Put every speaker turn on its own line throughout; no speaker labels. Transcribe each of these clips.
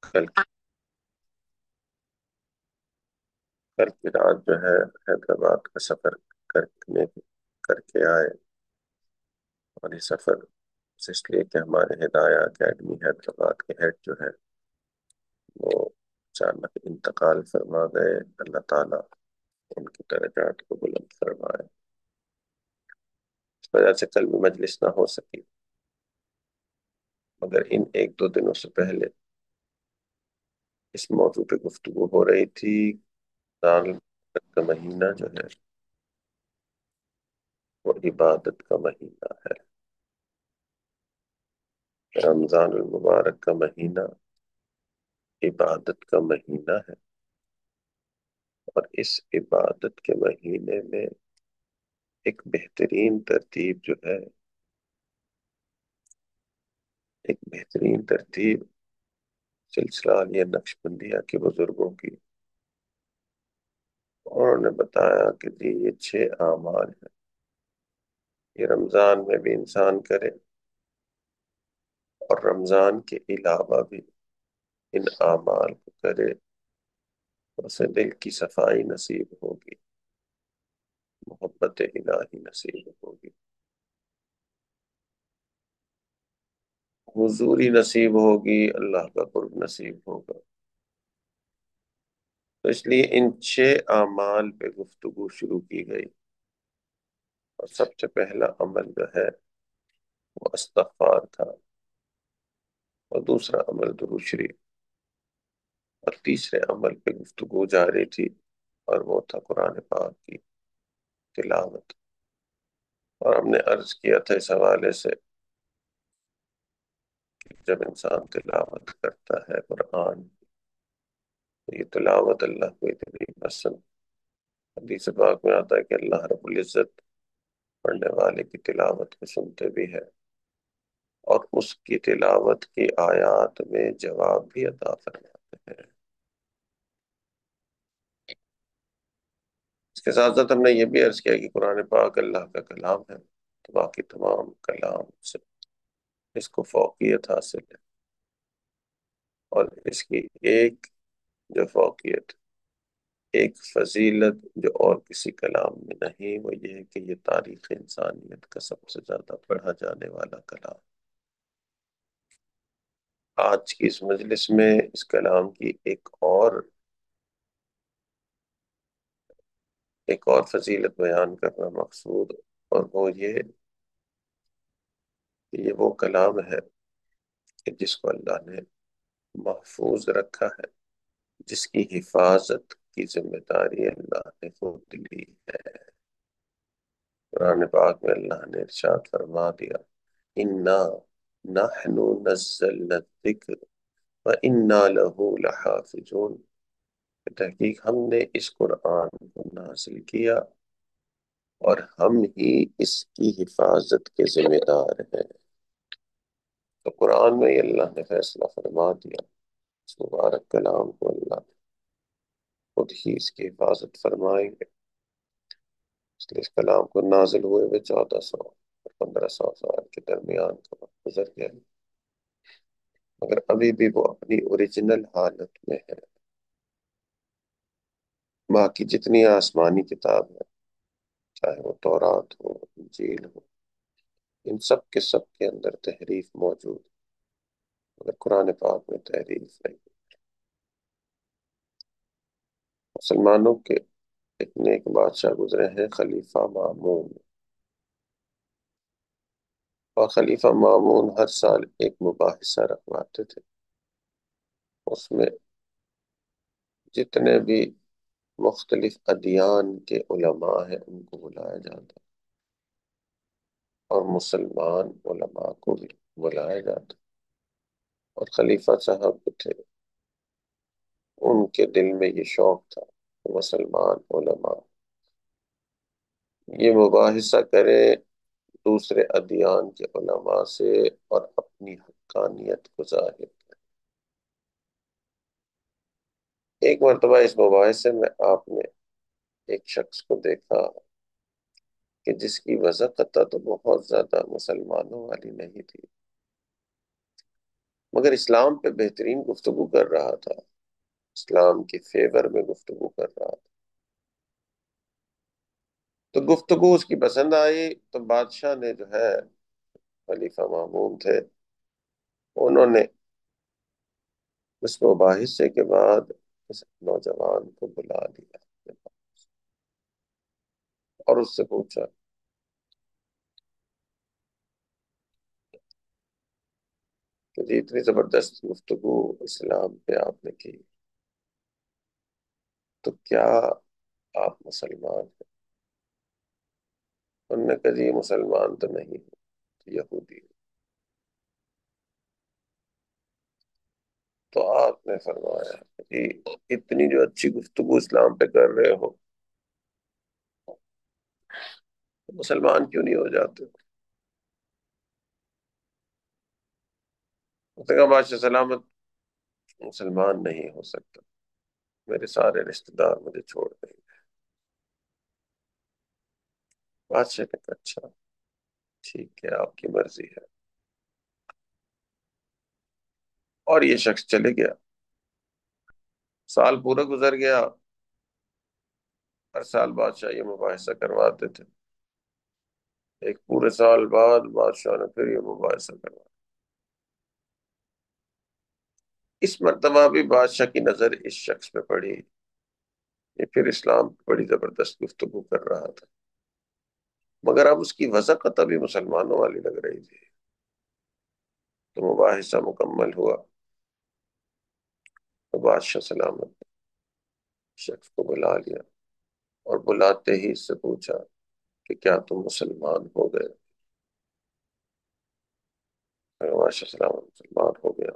کل کل کی رات جو ہے حیدرآباد کا سفر کرنے کر کے آئے، اور یہ سفر اس لیے کہ ہمارے ہدایہ اکیڈمی حیدرآباد کے ہیڈ جو ہے وہ اچانک انتقال فرما گئے۔ اللہ تعالیٰ ان کی درجات کو بلند فرمائے۔ اس وجہ سے کل بھی مجلس نہ ہو سکی، مگر ان ایک دو دنوں سے پہلے اس موضوع پہ گفتگو ہو رہی تھی۔ رمضان کا مہینہ جو ہے وہ عبادت کا مہینہ ہے۔ رمضان المبارک کا مہینہ عبادت کا مہینہ ہے، اور اس عبادت کے مہینے میں ایک بہترین ترتیب جو ہے، ایک بہترین ترتیب سلسلہ عالیہ نقشبندیہ کے بزرگوں کی، انہوں نے بتایا کہ جی یہ 6 اعمال ہیں، یہ رمضان میں بھی انسان کرے اور رمضان کے علاوہ بھی ان اعمال کو کرے، اسے دل کی صفائی نصیب ہوگی، محبت الہی نصیب ہوگی، حضوری نصیب ہوگی، اللہ کا قرب نصیب ہوگا۔ تو اس لیے ان 6 اعمال پہ گفتگو شروع کی گئی، اور سب سے پہلا عمل جو ہے وہ استغفار تھا، اور دوسرا عمل درود شریف، اور تیسرے عمل پہ گفتگو جاری تھی، اور وہ تھا قرآن پاک کی تلاوت۔ اور ہم نے عرض کیا تھا اس حوالے سے کہ جب انسان تلاوت کرتا ہے قرآن، تو یہ تلاوت اللہ کو اتنی پسند، حدیث پاک میں آتا ہے کہ اللہ رب العزت پڑھنے والے کی تلاوت کو سنتے بھی ہے، اور اس کی تلاوت کی آیات میں جواب بھی عطا فرماتے ہیں۔ اس کے ساتھ ساتھ ہم نے یہ بھی عرض کیا کہ قرآن پاک اللہ کا کلام ہے، تو باقی تمام کلام سے اس کو فوقیت حاصل ہے، اور اس کی ایک جو فوقیت، ایک فضیلت جو اور کسی کلام میں نہیں، وہ یہ ہے کہ یہ تاریخ انسانیت کا سب سے زیادہ پڑھا جانے والا کلام۔ آج کی اس مجلس میں اس کلام کی ایک اور فضیلت بیان کرنا مقصود، اور وہ یہ کہ یہ وہ کلام ہے کہ جس کو اللہ نے محفوظ رکھا ہے، جس کی حفاظت کی ذمہ داری اللہ نے خود لی ہے۔ قرآن پاک میں اللہ نے ارشاد فرما دیا، اِنَّا نَحْنُ نَزَّلْنَا الذِّكْرَ وَإِنَّا لَهُ لَحَافِظُونَ۔ تحقیق ہم نے اس قرآن کو نازل کیا، اور ہم ہی اس کی حفاظت کے ذمہ دار ہیں۔ تو قرآن میں ہی اللہ نے فیصلہ فرما دیا، اس مبارک کلام کو اللہ خود ہی اس کی حفاظت فرمائیں گے۔ اس لیے اس کلام کو نازل ہوئے ہوئے 1400 اور 1500 سال کے درمیان کا وقت گزر گیا، مگر ابھی بھی وہ اپنی اوریجنل حالت میں ہے۔ باقی جتنی آسمانی کتاب ہے، چاہے وہ تورات ہو، انجیل ہو، ان سب کے اندر تحریف موجود، مگر قرآن پاک میں تحریف نہیں۔ مسلمانوں کے ایک نیک بادشاہ گزرے ہیں، خلیفہ مامون، اور خلیفہ مامون ہر سال ایک مباحثہ رکھواتے تھے، اس میں جتنے بھی مختلف ادیان کے علماء ہیں ان کو بلایا جاتا، اور مسلمان علماء کو بھی بلایا جاتا، اور خلیفہ صاحب جو تھے ان کے دل میں یہ شوق تھا کہ مسلمان علماء یہ مباحثہ کریں دوسرے ادیان کے علماء سے، اور اپنی حقانیت کو ظاہر کریں۔ ایک مرتبہ اس مباحثے میں آپ نے ایک شخص کو دیکھا کہ جس کی وضاحت تو بہت زیادہ مسلمانوں والی نہیں تھی، مگر اسلام پہ بہترین گفتگو کر رہا تھا، اسلام کے فیور میں گفتگو کر رہا تھا، تو گفتگو اس کی پسند آئی، تو بادشاہ نے جو ہے، خلیفہ مامون تھے، انہوں نے اس مباحثے کے بعد اس نوجوان کو بلا لیا اور اس سے پوچھا کہ جی اتنی زبردست گفتگو اسلام پہ آپ نے کی، تو کیا آپ مسلمان ہیں؟ انہوں نے کہا جی مسلمان تو نہیں ہوں، یہودی ہوں۔ تو آپ نے فرمایا کہ جی اتنی جو اچھی گفتگو اسلام پہ کر رہے ہو، تو مسلمان کیوں نہیں ہو جاتے؟ اس نے کہا بادشاہ سلامت، مسلمان نہیں ہو سکتا، میرے سارے رشتہ دار مجھے چھوڑ دیں گے۔ بادشاہ نے کہا اچھا ٹھیک ہے، آپ کی مرضی ہے، اور یہ شخص چلے گیا۔ سال پورا گزر گیا، ہر سال بادشاہ یہ مباحثہ کرواتے تھے، ایک پورے سال بعد بادشاہ نے پھر یہ مباحثہ کروایا۔ اس مرتبہ بھی بادشاہ کی نظر اس شخص پہ پڑی، یہ پھر اسلام پہ بڑی زبردست گفتگو کر رہا تھا، مگر اب اس کی وضاحت ابھی مسلمانوں والی لگ رہی تھی۔ تو مباحثہ مکمل ہوا، تو بادشاہ سلامت نے شخص کو بلا لیا، اور بلاتے ہی اس سے پوچھا کہ کیا تم مسلمان ہو گئے؟ بادشاہ سلامت مسلمان ہو گیا۔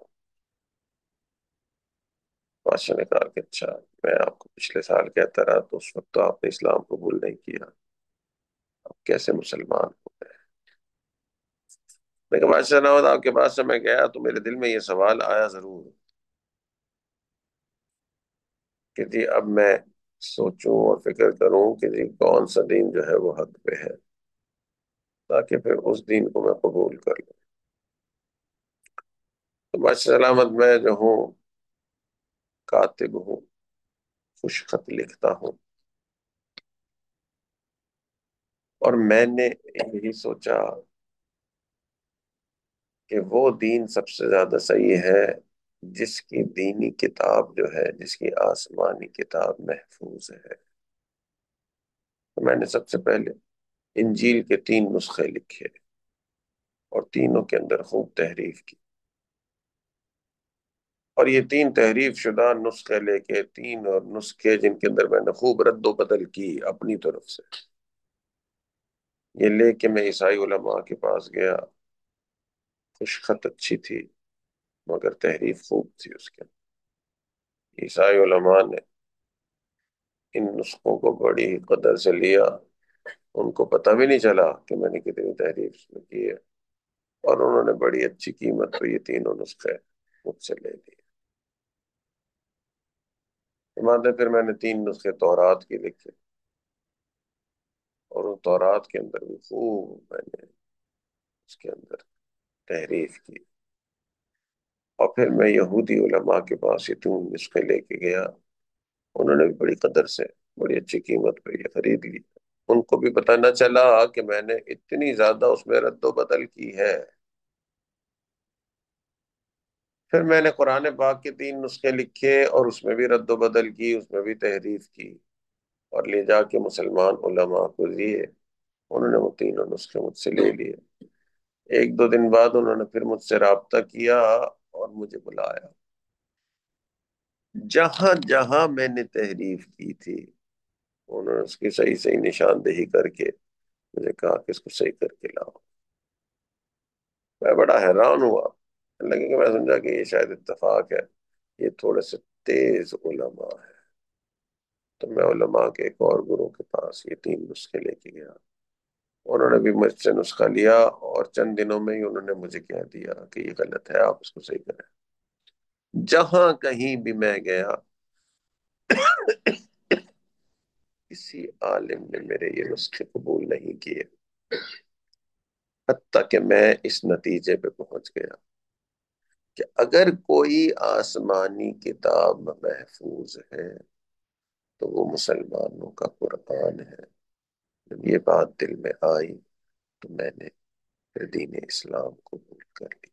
بادشاہ نے کہا کہ اچھا، میں آپ کو پچھلے سال کہتا رہا تو اس وقت تو آپ نے اسلام قبول نہیں کیا، اب کیسے مسلمان ہو گئے؟ میں کہا بادشاہ سلامت آپ کے پاس سے میں گیا تو میرے دل میں یہ سوال آیا ضرور کہ جی اب میں سوچوں اور فکر کروں کہ جی کون سا دین جو ہے وہ حق پہ ہے، تاکہ پھر اس دین کو میں قبول کر لوں۔ تو بادشاہ سلامت میں جو ہوں کاتب ہوں، خوش خط لکھتا ہوں، اور میں نے یہی سوچا کہ وہ دین سب سے زیادہ صحیح ہے جس کی دینی کتاب جو ہے، جس کی آسمانی کتاب محفوظ ہے۔ تو میں نے سب سے پہلے انجیل کے 3 نسخے لکھے اور تینوں کے اندر خوب تحریف کی، اور یہ 3 تحریف شدہ نسخے لے کے، 3 اور نسخے جن کے اندر میں نے خوب رد و بدل کی اپنی طرف سے، یہ لے کے میں عیسائی علماء کے پاس گیا۔ خوش خط اچھی تھی مگر تحریف خوب تھی اس کے اندر۔ عیسائی علماء نے ان نسخوں کو بڑی ہی قدر سے لیا، ان کو پتہ بھی نہیں چلا کہ میں نے کتنی تحریف اس میں کی ہے، اور انہوں نے بڑی اچھی قیمت پہ یہ 3 نسخے مجھ سے لے لیے۔ مانتے پھر میں نے 3 نسخے تورات کی لکھے، اور ان تورات کے اندر بھی خوب میں نے اس کے اندر تحریف کی، اور پھر میں یہودی علماء کے پاس یہ 3 نسخے لے کے گیا، انہوں نے بھی بڑی قدر سے بڑی اچھی قیمت پہ یہ خرید لی۔ ان کو بھی پتہ نہ چلا کہ میں نے اتنی زیادہ اس میں رد و بدل کی ہے۔ پھر میں نے قرآن پاک کے 3 نسخے لکھے اور اس میں بھی رد و بدل کی، اس میں بھی تحریف کی، اور لے جا کے مسلمان علماء کو دیے، انہوں نے وہ 3 نسخے مجھ سے لے لیے۔ 1 2 دن بعد انہوں نے پھر مجھ سے رابطہ کیا اور مجھے بلایا۔ جہاں جہاں میں نے تحریف کی تھی انہوں نے اس کی صحیح صحیح نشاندہی کر کے مجھے کہا کہ اس کو صحیح کر کے لاؤ۔ میں بڑا حیران ہوا، لگے کہ میں سمجھا کہ یہ شاید اتفاق ہے، یہ تھوڑے سے تیز علماء ہے۔ تو میں علماء کے ایک اور گروہ کے پاس یہ 3 نسخے لے کے گیا، انہوں نے بھی مجھ سے نسخہ لیا، اور چند دنوں میں ہی انہوں نے مجھے کہہ دیا کہ یہ غلط ہے، آپ اس کو صحیح کریں۔ جہاں کہیں بھی میں گیا کسی عالم نے میرے یہ نسخے قبول نہیں کیے، حتیٰ کہ میں اس نتیجے پہ پہنچ گیا کہ اگر کوئی آسمانی کتاب محفوظ ہے تو وہ مسلمانوں کا قرآن ہے۔ جب یہ بات دل میں آئی تو میں نے پھر دین اسلام قبول کر لیا۔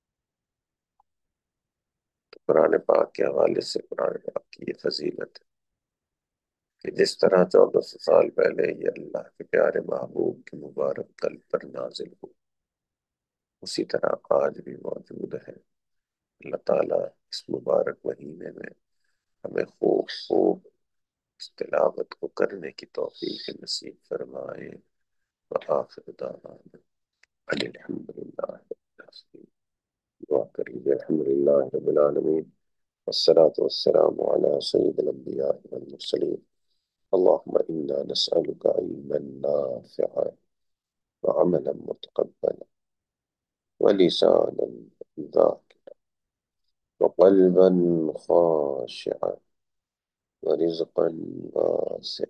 تو قرآن پاک کے حوالے سے قرآن پاک کی یہ فضیلت ہے کہ جس طرح 1400 سال پہلے یہ اللہ کے پیارے محبوب کے مبارک قلب پر نازل ہو، اسی طرح آج بھی موجود ہے۔ اللہ تعالیٰ اس مبارک مہینے میں ہمیں خوب خوب اس تلاوت کو کرنے کی توفیق نصیب فرمائے۔ وآخر دعوانا ان الحمد للہ رب العالمین۔ دعا کر لیجیے۔ الحمد للہ رب العالمین والصلاة والسلام على سید الانبیاء والمرسلین۔ اللهم إنا نسألك علما نافعا وعملا متقبلا ولسانا ذاكرا وقلبا خاشعا ورزقا واسعا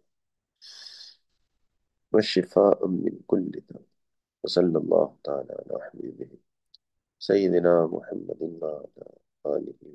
وشفاء من كل داء، وصلى الله تعالى على حبيبه سيدنا محمد وعلى آله